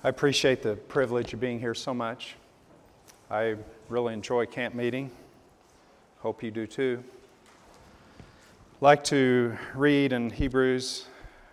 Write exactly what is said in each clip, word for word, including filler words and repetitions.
I appreciate the privilege of being here so much. I really enjoy camp meeting. Hope you do too. I'd like to read in Hebrews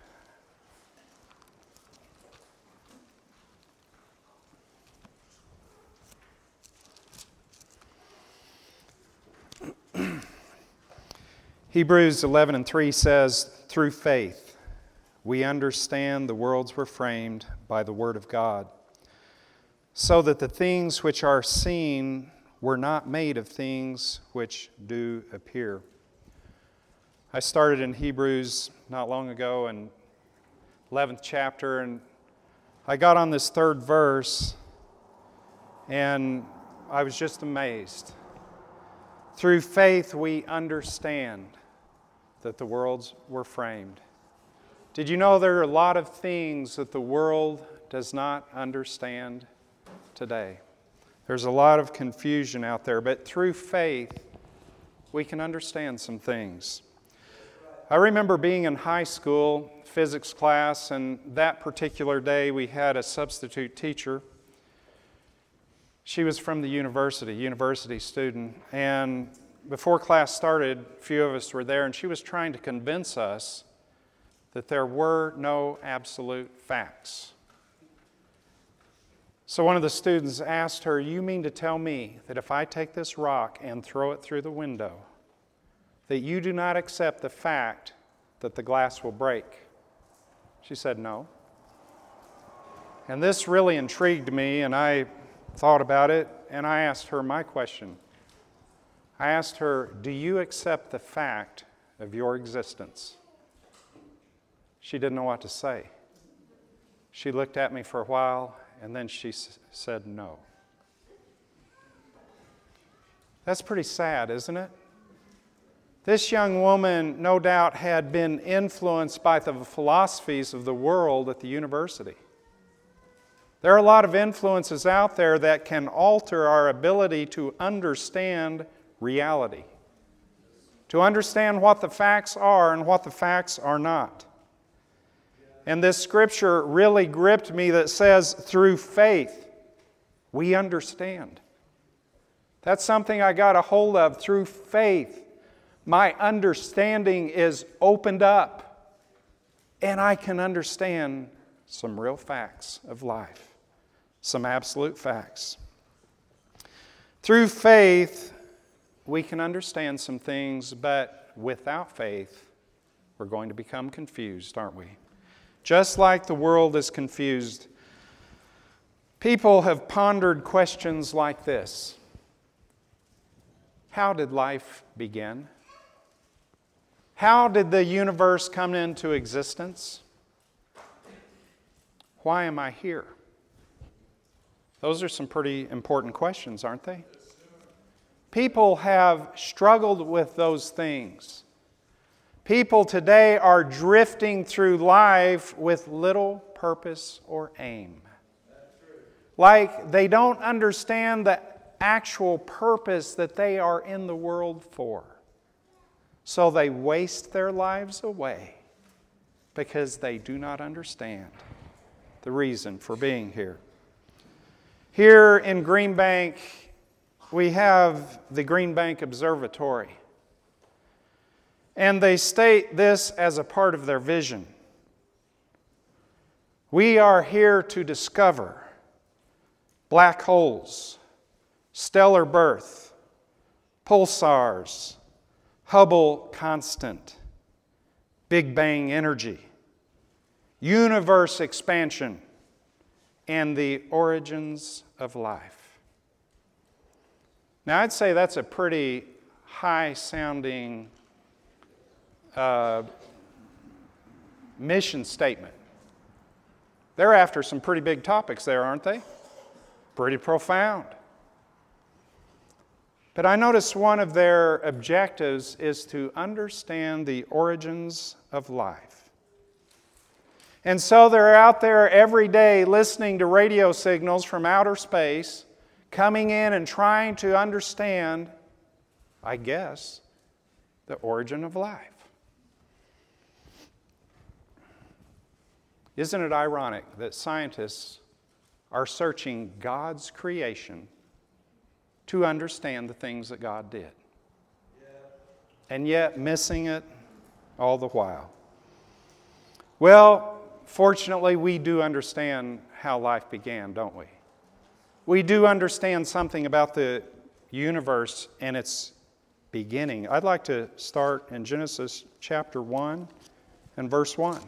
Hebrews eleven and three says, "Through faith we understand the worlds were framed by the word of God, so that the things which are seen were not made of things which do appear." I started in Hebrews not long ago in eleventh chapter, and I got on this third verse, and I was just amazed. Through faith we understand that the worlds were framed. Did you know there are a lot of things that the world does not understand today? There's a lot of confusion out there, but through faith, we can understand some things. I remember being in high school, physics class, and that particular day we had a substitute teacher. She was from the university, university student, and before class started, a few of us were there, and she was trying to convince us that there were no absolute facts. So one of the students asked her, "You mean to tell me that if I take this rock and throw it through the window, that you do not accept the fact that the glass will break?" She said, "No." And this really intrigued me, and I thought about it, and I asked her my question. I asked her, "Do you accept the fact of your existence?" She didn't know what to say. She looked at me for a while, and then she s- said no. That's pretty sad, isn't it? This young woman, no doubt, had been influenced by the philosophies of the world at the university. There are a lot of influences out there that can alter our ability to understand reality, to understand what the facts are and what the facts are not. And this scripture really gripped me that says, through faith, we understand. That's something I got a hold of. Through faith, my understanding is opened up, and I can understand some real facts of life, some absolute facts. Through faith, we can understand some things, but without faith, we're going to become confused, aren't we? Just like the world is confused, people have pondered questions like this. How did life begin? How did the universe come into existence? Why am I here? Those are some pretty important questions, aren't they? People have struggled with those things. People today are drifting through life with little purpose or aim. Like they don't understand the actual purpose that they are in the world for. So they waste their lives away because they do not understand the reason for being here. Here in Green Bank, we have the Green Bank Observatory. And they state this as a part of their vision. We are here to discover black holes, stellar birth, pulsars, Hubble constant, Big Bang energy, universe expansion, and the origins of life. Now, I'd say that's a pretty high-sounding Uh, mission statement. They're after some pretty big topics there, aren't they? Pretty profound. But I notice one of their objectives is to understand the origins of life. And so they're out there every day listening to radio signals from outer space, coming in and trying to understand, I guess, the origin of life. Isn't it ironic that scientists are searching God's creation to understand the things that God did. And yet missing it all the while. Well, fortunately, we do understand how life began, don't we? We do understand something about the universe and its beginning. I'd like to start in Genesis chapter one and verse one.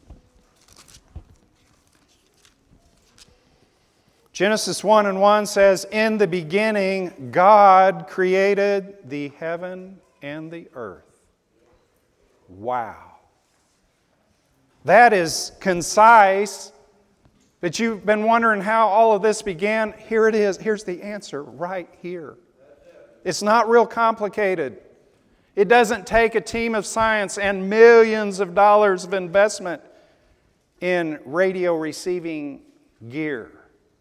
Genesis one and one says, "In the beginning, God created the heaven and the earth." Wow. That is concise, but you've been wondering how all of this began. Here it is. Here's the answer right here. It's not real complicated. It doesn't take a team of science and millions of dollars of investment in radio receiving gear.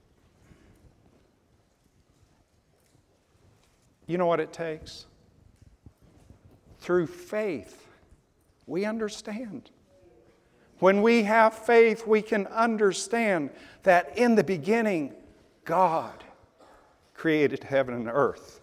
You know what it takes? Through faith, we understand. When we have faith, we can understand that in the beginning, God created heaven and earth.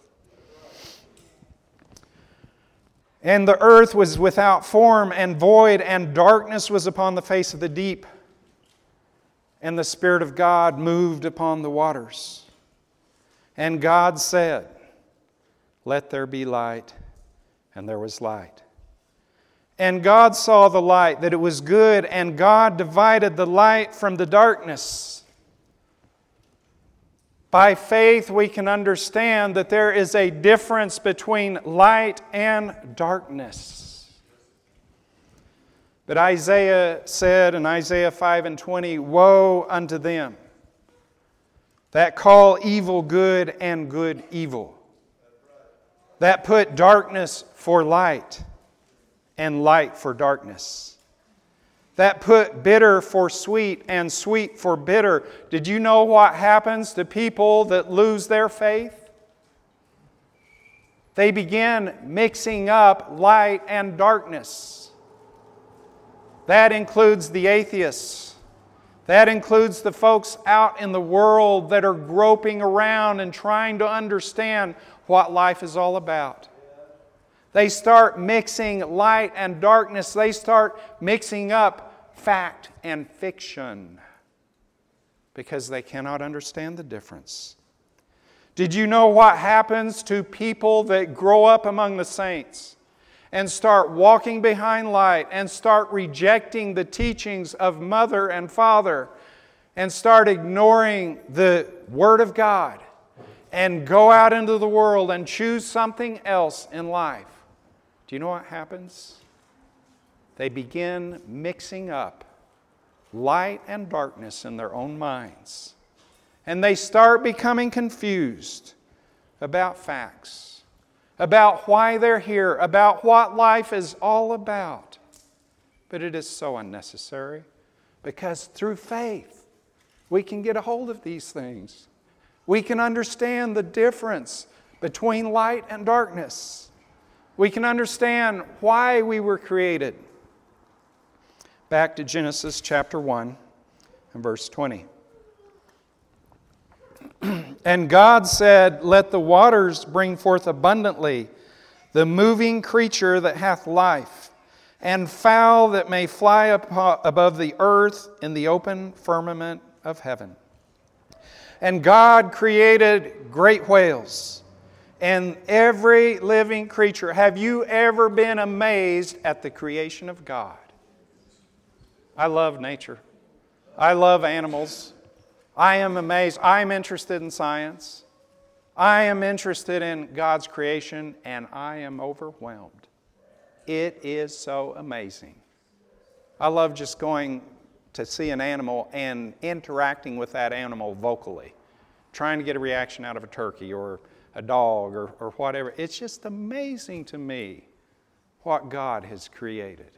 And the earth was without form and void, and darkness was upon the face of the deep. And the Spirit of God moved upon the waters. And God said, "Let there be light," and there was light. And God saw the light, that it was good, and God divided the light from the darkness. By faith, we can understand that there is a difference between light and darkness. But Isaiah said in Isaiah five and twenty, "Woe unto them that call evil good and good evil, that put darkness for light and light for darkness, that put bitter for sweet and sweet for bitter." Did you know what happens to people that lose their faith? They begin mixing up light and darkness. That includes the atheists. That includes the folks out in the world that are groping around and trying to understand what life is all about. They start mixing light and darkness. They start mixing up fact and fiction because they cannot understand the difference. Did you know what happens to people that grow up among the saints and start walking behind light and start rejecting the teachings of mother and father and start ignoring the Word of God and go out into the world and choose something else in life? Do you know what happens? They begin mixing up light and darkness in their own minds. And they start becoming confused about facts, about why they're here, about what life is all about. But it is so unnecessary, because through faith we can get a hold of these things. We can understand the difference between light and darkness. We can understand why we were created. Back to Genesis chapter one and verse twenty. "And God said, Let the waters bring forth abundantly the moving creature that hath life, and fowl that may fly up above the earth in the open firmament of heaven. And God created great whales and every living creature." Have you ever been amazed at the creation of God? I love nature. I love animals. I am amazed. I am interested in science. I am interested in God's creation, and I am overwhelmed. It is so amazing. I love just going to see an animal and interacting with that animal vocally, trying to get a reaction out of a turkey or a dog or, or whatever. It's just amazing to me what God has created.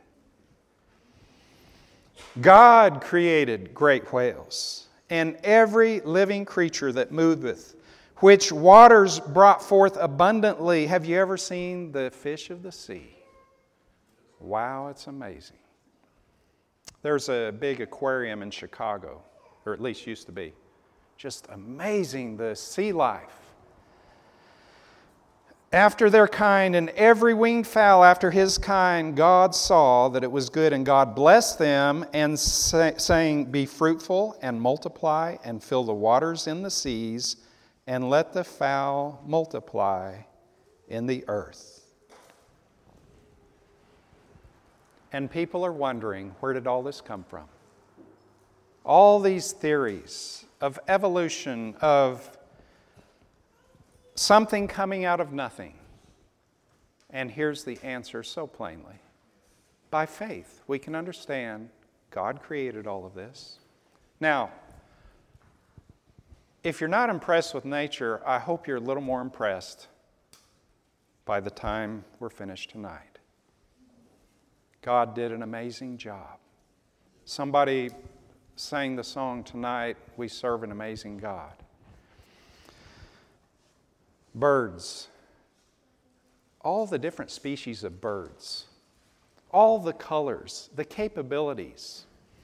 God created great whales and every living creature that moveth, which waters brought forth abundantly. Have you ever seen the fish of the sea? Wow, it's amazing. There's a big aquarium in Chicago, or at least used to be. Just amazing, the sea life. After their kind, and every winged fowl after his kind, God saw that it was good, and God blessed them, and say, saying, Be fruitful, and multiply, and fill the waters in the seas, and let the fowl multiply in the earth. And people are wondering, where did all this come from? All these theories of evolution, of something coming out of nothing. And here's the answer so plainly. By faith, we can understand God created all of this. Now, if you're not impressed with nature, I hope you're a little more impressed by the time we're finished tonight. God did an amazing job. Somebody sang the song tonight, We Serve an Amazing God. Birds, all the different species of birds, all the colors, the capabilities.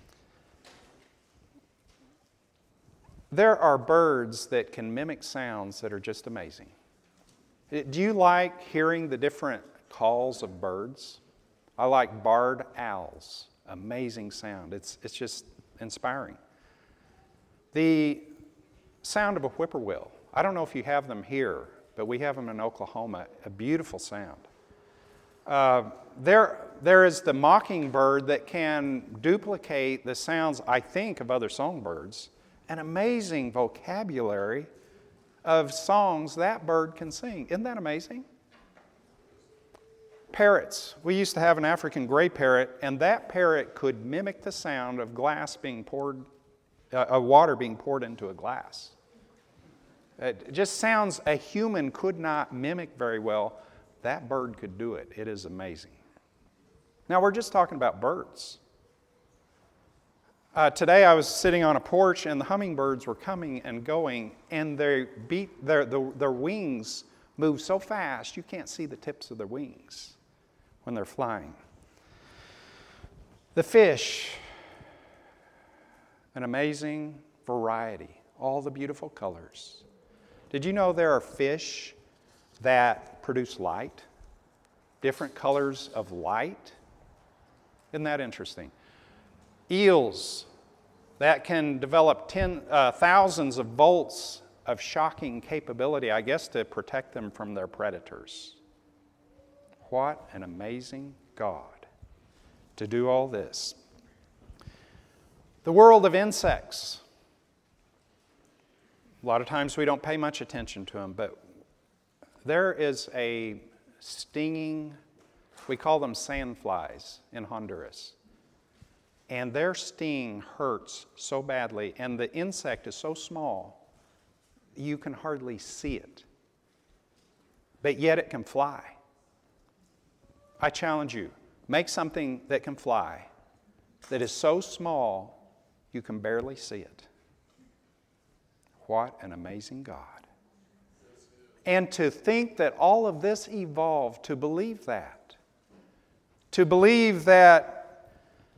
There are birds that can mimic sounds that are just amazing. Do you like hearing the different calls of birds? I like barred owls. Amazing sound. It's, it's just inspiring. The sound of a whippoorwill. I don't know if you have them here, but we have them in Oklahoma. A beautiful sound. Uh, there, there is the mockingbird that can duplicate the sounds, I think, of other songbirds. An amazing vocabulary of songs that bird can sing. Isn't that amazing? Parrots. We used to have an African gray parrot, and that parrot could mimic the sound of glass being poured, uh, of water being poured into a glass. It just sounds a human could not mimic very well. That bird could do it. It is amazing. Now, we're just talking about birds. Uh, today I was sitting on a porch, and the hummingbirds were coming and going, and they beat their, the, their wings move so fast you can't see the tips of their wings when they're flying. The fish, an amazing variety, all the beautiful colors. Did you know there are fish that produce light? Different colors of light? Isn't that interesting? Eels that can develop ten, uh, thousands of volts of shocking capability, I guess, to protect them from their predators. What an amazing God to do all this. The world of insects. A lot of times we don't pay much attention to them, but there is a stinging, we call them sandflies in Honduras. And their sting hurts so badly, and the insect is so small, you can hardly see it. But yet it can fly. I challenge you, make something that can fly, that is so small, you can barely see it. What an amazing God. And to think that all of this evolved, to believe that. To believe that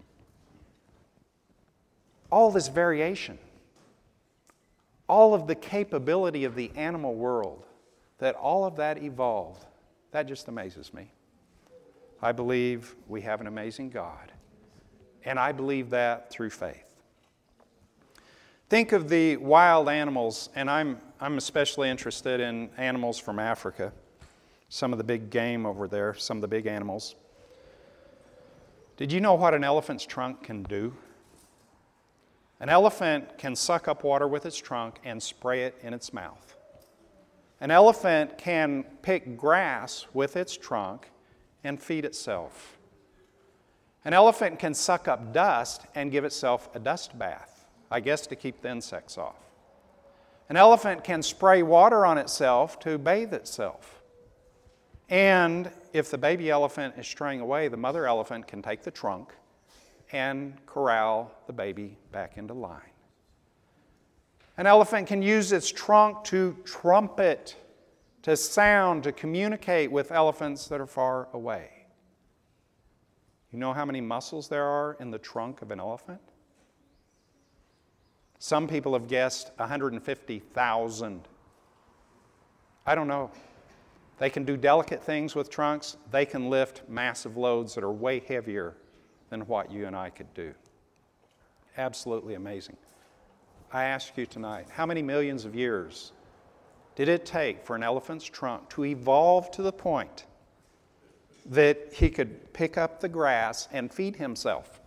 all this variation, all of the capability of the animal world, that all of that evolved, that just amazes me. I believe we have an amazing God, and I believe that through faith. Think of the wild animals, and I'm, I'm especially interested in animals from Africa, some of the big game over there, some of the big animals. Did you know what an elephant's trunk can do? An elephant can suck up water with its trunk and spray it in its mouth. An elephant can pick grass with its trunk and feed itself. An elephant can suck up dust and give itself a dust bath, I guess to keep the insects off. An elephant can spray water on itself to bathe itself. And if the baby elephant is straying away, the mother elephant can take the trunk and corral the baby back into line. An elephant can use its trunk to trumpet, to sound, to communicate with elephants that are far away. You know how many muscles there are in the trunk of an elephant? Some people have guessed one hundred fifty thousand. I don't know. They can do delicate things with trunks. They can lift massive loads that are way heavier than what you and I could do. Absolutely amazing. I ask you tonight, how many millions of years did it take for an elephant's trunk to evolve to the point that he could pick up the grass and feed himself?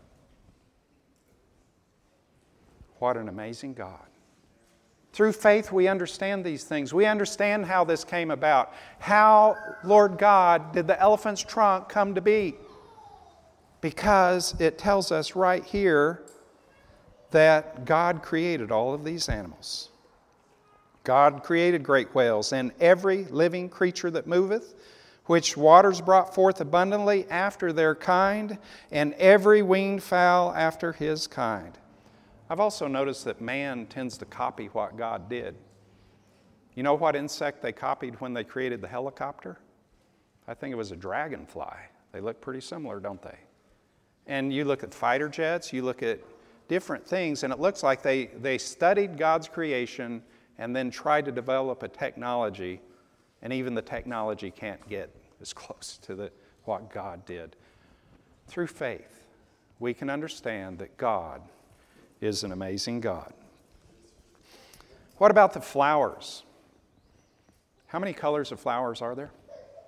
What an amazing God. Through faith, we understand these things. We understand how this came about. How, Lord God, did the elephant's trunk come to be? Because it tells us right here that God created all of these animals. God created great whales and every living creature that moveth, which waters brought forth abundantly after their kind, and every winged fowl after his kind. I've also noticed that man tends to copy what God did. You know what insect they copied when they created the helicopter? I think it was a dragonfly. They look pretty similar, don't they? And you look at fighter jets, you look at different things, and it looks like they, they studied God's creation and then tried to develop a technology, and even the technology can't get as close to the, what God did. Through faith, we can understand that God is an amazing God. What about the flowers? How many colors of flowers are there?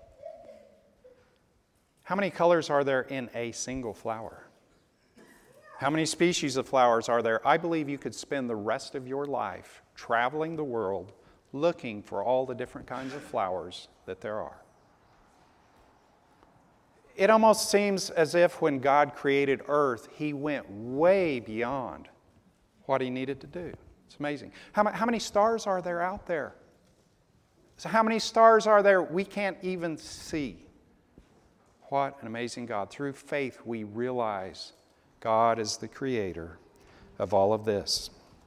How many colors are there in a single flower? How many species of flowers are there? I believe you could spend the rest of your life traveling the world looking for all the different kinds of flowers that there are. It almost seems as if when God created earth, He went way beyond what He needed to do. It's amazing. How, how many stars are there out there? So how many stars are there we can't even see? What an amazing God. Through faith, we realize God is the creator of all of this.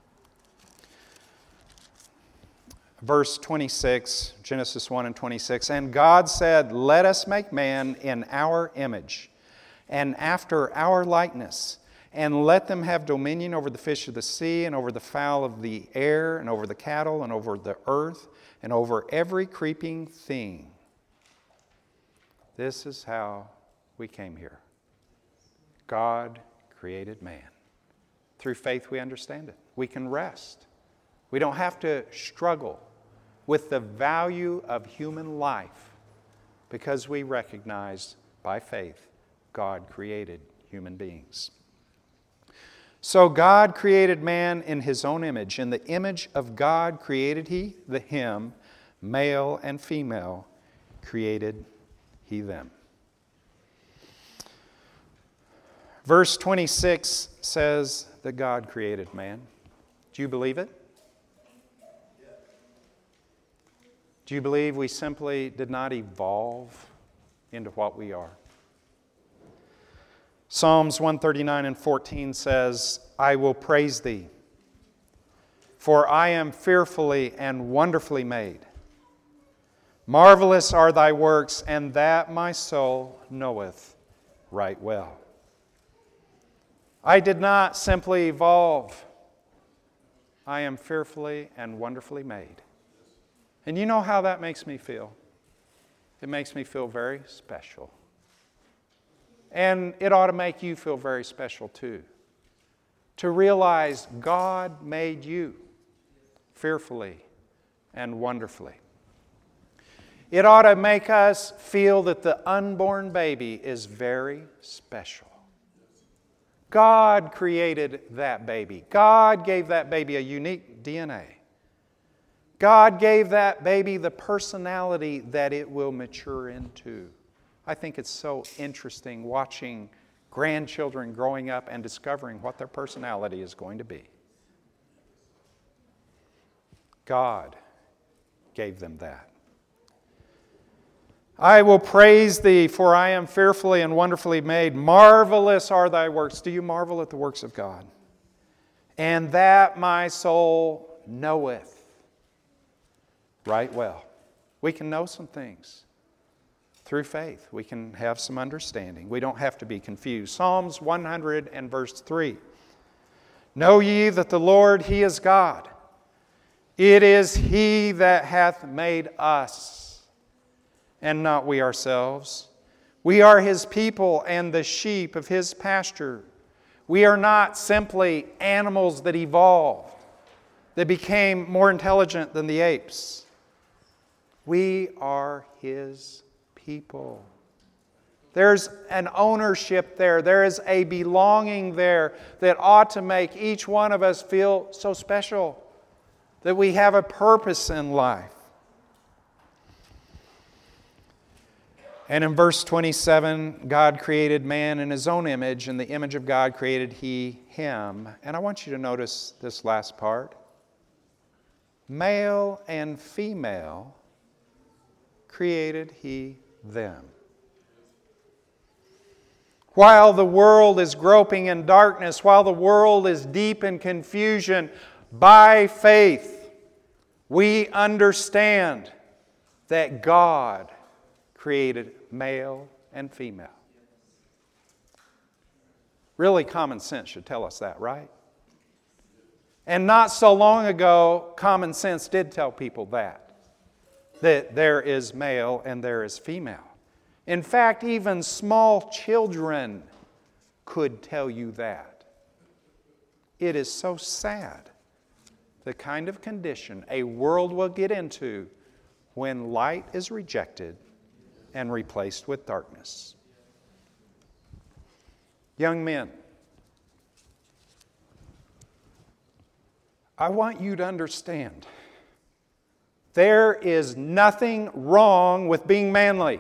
Verse twenty-six, Genesis one and twenty-six, and God said, let us make man in our image and after our likeness, and let them have dominion over the fish of the sea and over the fowl of the air and over the cattle and over the earth and over every creeping thing. This is how we came here. God created man. Through faith we understand it. We can rest. We don't have to struggle with the value of human life because we recognize by faith God created human beings. So God created man in His own image. In the image of God created He the him, male and female created He them. Verse twenty-six says that God created man. Do you believe it? Do you believe we simply did not evolve into what we are? Psalms one thirty-nine and fourteen says, I will praise Thee, for I am fearfully and wonderfully made. Marvelous are Thy works, and that my soul knoweth right well. I did not simply evolve. I am fearfully and wonderfully made. And you know how that makes me feel? It makes me feel very special. And it ought to make you feel very special too. To realize God made you fearfully and wonderfully. It ought to make us feel that the unborn baby is very special. God created that baby. God gave that baby a unique D N A. God gave that baby the personality that it will mature into. I think it's so interesting watching grandchildren growing up and discovering what their personality is going to be. God gave them that. I will praise Thee, for I am fearfully and wonderfully made. Marvelous are Thy works. Do you marvel at the works of God? And that my soul knoweth right well. We can know some things. Through faith, we can have some understanding. We don't have to be confused. Psalms one hundred and verse three. Know ye that the Lord, He is God. It is He that hath made us, and not we ourselves. We are His people and the sheep of His pasture. We are not simply animals that evolved, that became more intelligent than the apes. We are His people. There's an ownership there. There is a belonging there that ought to make each one of us feel so special, that we have a purpose in life. And in verse twenty-seven, God created man in His own image. In the image of God created He him. And I want you to notice this last part. Male and female created He them. While the world is groping in darkness, while the world is deep in confusion, by faith, we understand that God created male and female. Really, common sense should tell us that, right? And not so long ago, common sense did tell people that, that there is male and there is female. In fact, even small children could tell you that. It is so sad, the kind of condition a world will get into when light is rejected and replaced with darkness. Young men, I want you to understand, there is nothing wrong with being manly.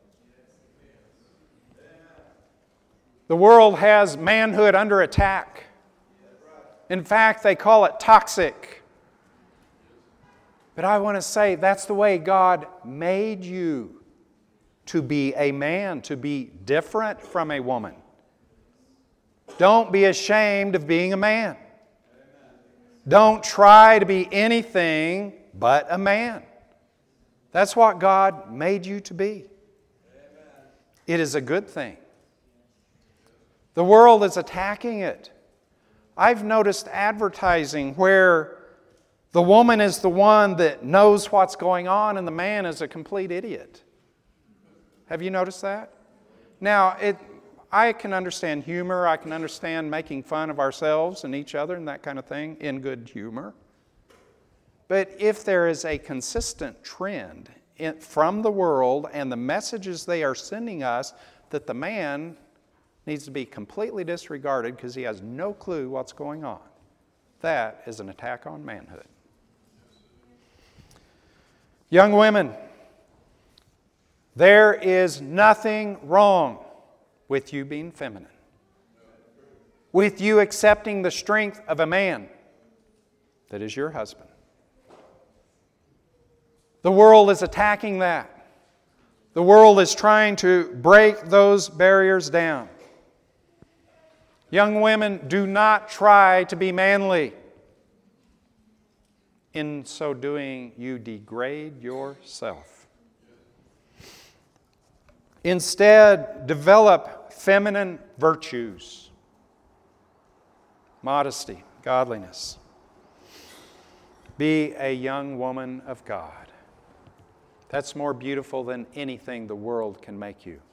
The world has manhood under attack. In fact, they call it toxic. But I want to say that's the way God made you, to be a man, to be different from a woman. Don't be ashamed of being a man. Don't try to be anything but a man. That's what God made you to be. It is a good thing. The world is attacking it. I've noticed advertising where the woman is the one that knows what's going on and the man is a complete idiot. Have you noticed that? Now, it, I can understand humor. I can understand making fun of ourselves and each other and that kind of thing in good humor. But if there is a consistent trend in, from the world and the messages they are sending us that the man needs to be completely disregarded because he has no clue what's going on, that is an attack on manhood. Young women, there is nothing wrong with you being feminine, with you accepting the strength of a man that is your husband. The world is attacking that. The world is trying to break those barriers down. Young women, do not try to be manly. In so doing, you degrade yourself. Instead, develop feminine virtues. Modesty, godliness. Be a young woman of God. That's more beautiful than anything the world can make you.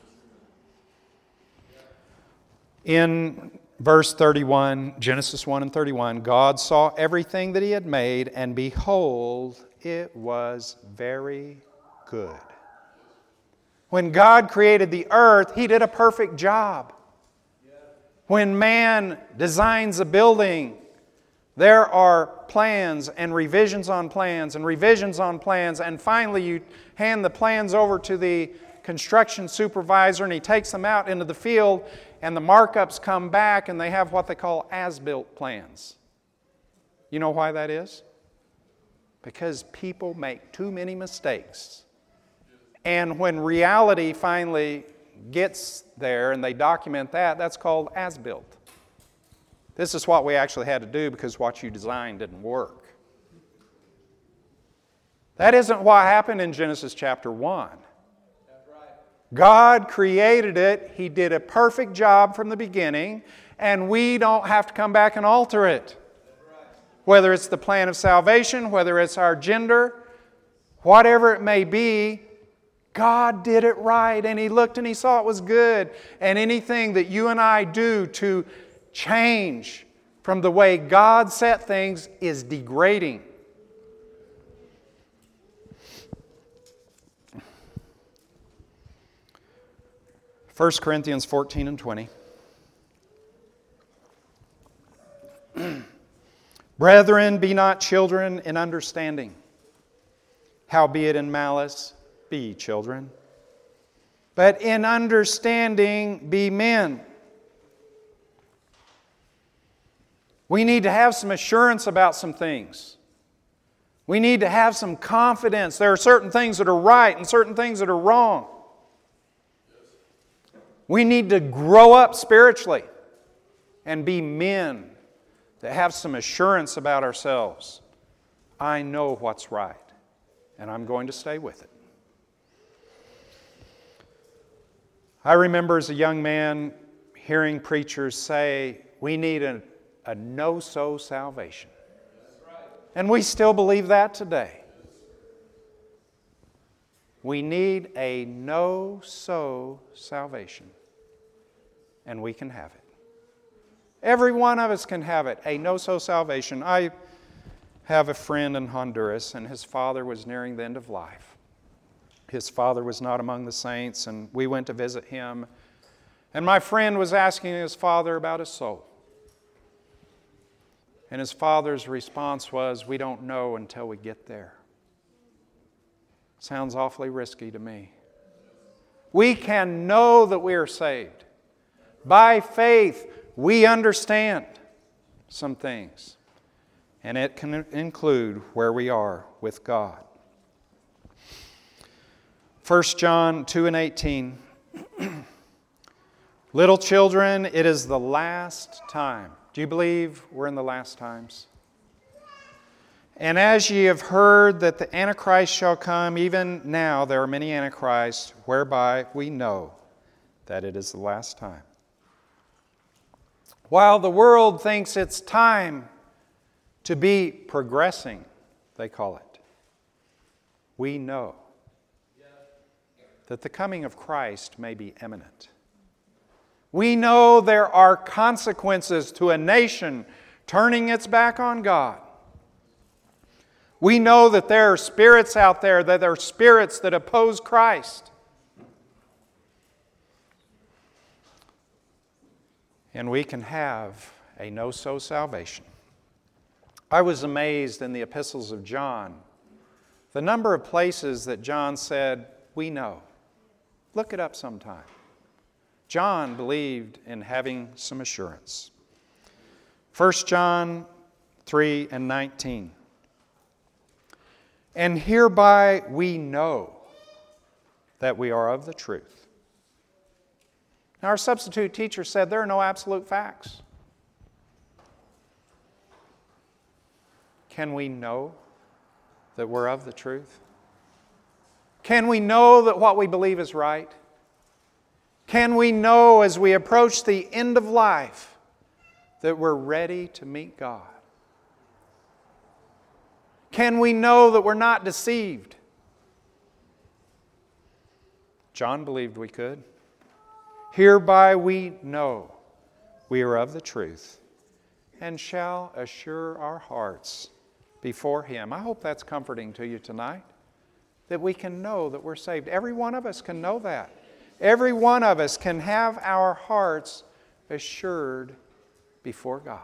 In verse thirty-one, Genesis one and thirty-one, God saw everything that He had made, and behold, it was very good. When God created the earth, He did a perfect job. When man designs a building, there are plans and revisions on plans and revisions on plans, and finally you hand the plans over to the construction supervisor and he takes them out into the field, and the markups come back and they have what they call as-built plans. You know why that is? Because people make too many mistakes. And when reality finally gets there and they document that, that's called as-built. This is what we actually had to do because what you designed didn't work. That isn't what happened in Genesis chapter one. God created it. He did a perfect job from the beginning. and we don't have to come back and alter it. Whether it's the plan of salvation, whether it's our gender, whatever it may be, God did it right, and He looked and He saw it was good. And anything that you and I do to change from the way God set things is degrading. First Corinthians fourteen and twenty. Brethren, be not children in understanding. Howbeit in malice, be ye children. But in understanding, be men. We need to have some assurance about some things. We need to have some confidence. There are certain things that are right and certain things that are wrong. We need to grow up spiritually and be men that have some assurance about ourselves. I know what's right, and I'm going to stay with it. I remember as a young man hearing preachers say, we need a, a no-so salvation. And we still believe that today. We need a no-so salvation. And we can have it. Every one of us can have it, a no-so salvation. I have a friend in Honduras, and his father was nearing the end of life. His father was not among the saints, and we went to visit him. And my friend was asking his father about his soul. And his father's response was, we don't know until we get there. Sounds awfully risky to me. We can know that we are saved. By faith, we understand some things. And it can include where we are with God. First John two and eighteen. Little children, it is the last time. Do you believe we're in the last times? And as ye have heard that the Antichrist shall come, even now there are many Antichrists, whereby we know that it is the last time. While the world thinks it's time to be progressing, they call it, we know that the coming of Christ may be imminent. We know there are consequences to a nation turning its back on God. We know that there are spirits out there, that there are spirits that oppose Christ. And we can have a no-so salvation. I was amazed in the epistles of John, the number of places that John said, we know. Look it up sometime. John believed in having some assurance. First John three and nineteen. And hereby we know that we are of the truth. Now, our substitute teacher said there are no absolute facts. Can we know that we're of the truth? Can we know that what we believe is right? Can we know as we approach the end of life that we're ready to meet God? Can we know that we're not deceived? John believed we could. Hereby we know we are of the truth and shall assure our hearts before Him. I hope that's comforting to you tonight, that we can know that we're saved. Every one of us can know that. Every one of us can have our hearts assured before God.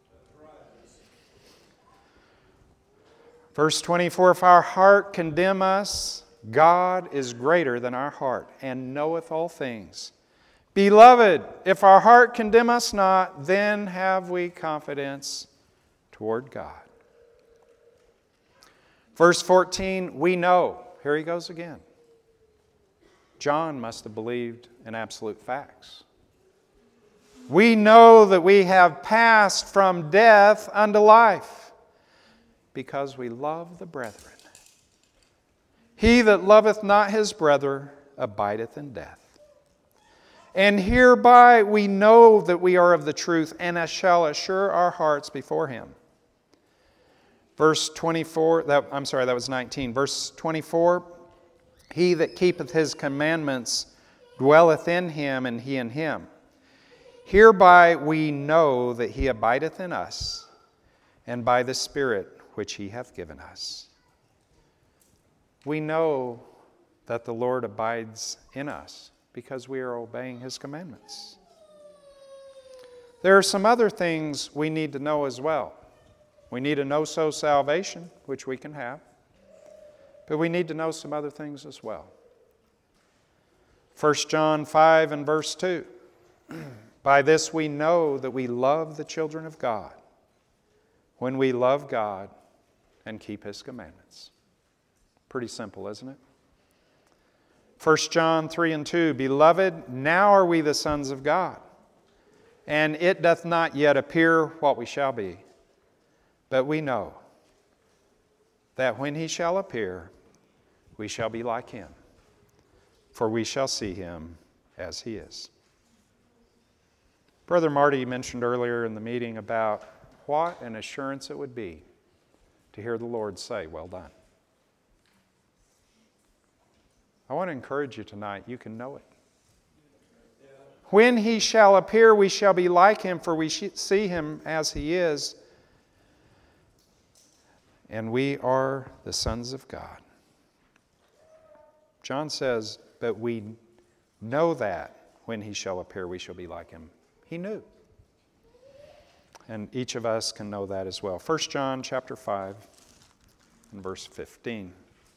Verse twenty-four, if our heart condemn us, God is greater than our heart and knoweth all things. Beloved, if our heart condemn us not, then have we confidence toward God. Verse fourteen, we know. Here he goes again. John must have believed in absolute facts. We know that we have passed from death unto life, because we love the brethren. He that loveth not his brother abideth in death. And hereby we know that we are of the truth, and shall assure our hearts before Him. Verse twenty-four, that, I'm sorry, that was nineteen. Verse twenty-four, He that keepeth His commandments dwelleth in Him, and He in him. Hereby we know that He abideth in us, and by the Spirit which He hath given us. We know that the Lord abides in us because we are obeying His commandments. There are some other things we need to know as well. We need to know so salvation, which we can have, but we need to know some other things as well. First John five and verse two. By this we know that we love the children of God, when we love God and keep His commandments. Pretty simple, isn't it? First John three and two, Beloved, now are we the sons of God, and it doth not yet appear what we shall be. But we know that when He shall appear, we shall be like Him, for we shall see Him as He is. Brother Marty mentioned earlier in the meeting about what an assurance it would be to hear the Lord say, well done. I want to encourage you tonight, you can know it. When He shall appear, we shall be like Him, for we see Him as He is. And we are the sons of God. John says, but we know that when He shall appear, we shall be like Him. He knew. And each of us can know that as well. First John chapter five and verse fifteen.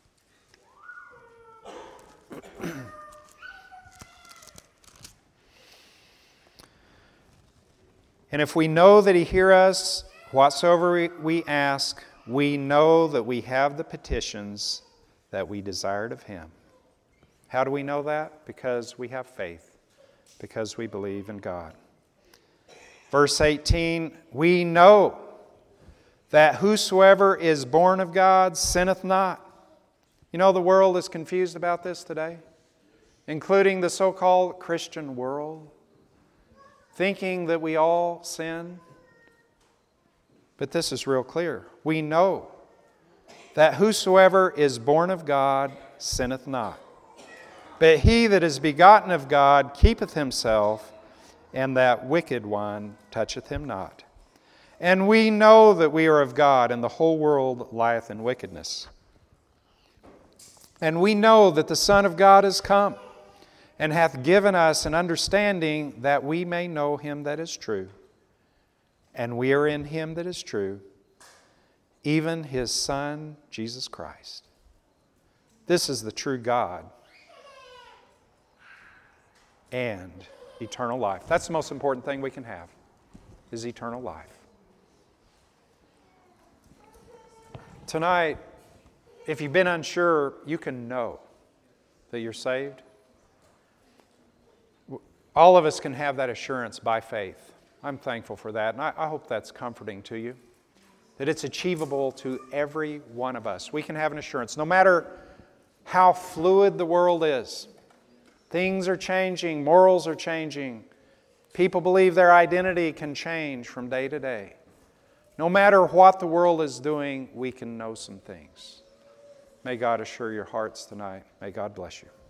And if we know that He hear us, whatsoever we ask, we know that we have the petitions that we desired of Him. How do we know that? Because we have faith, because we believe in God. Verse eighteen, we know that whosoever is born of God sinneth not. You know, the world is confused about this today, including the so-called Christian world, thinking that we all sin. But this is real clear. We know that whosoever is born of God sinneth not. But he that is begotten of God keepeth himself, and that wicked one toucheth him not. And we know that we are of God, and the whole world lieth in wickedness. And we know that the Son of God is come, and hath given us an understanding that we may know Him that is true. And we are in Him that is true, even His Son, Jesus Christ. This is the true God and eternal life. That's the most important thing we can have, is eternal life. Tonight, if you've been unsure, you can know that you're saved. All of us can have that assurance by faith. I'm thankful for that, and I, I hope that's comforting to you, that it's achievable to every one of us. We can have an assurance, no matter how fluid the world is. Things are changing, morals are changing. People believe their identity can change from day to day. No matter what the world is doing, we can know some things. May God assure your hearts tonight. May God bless you.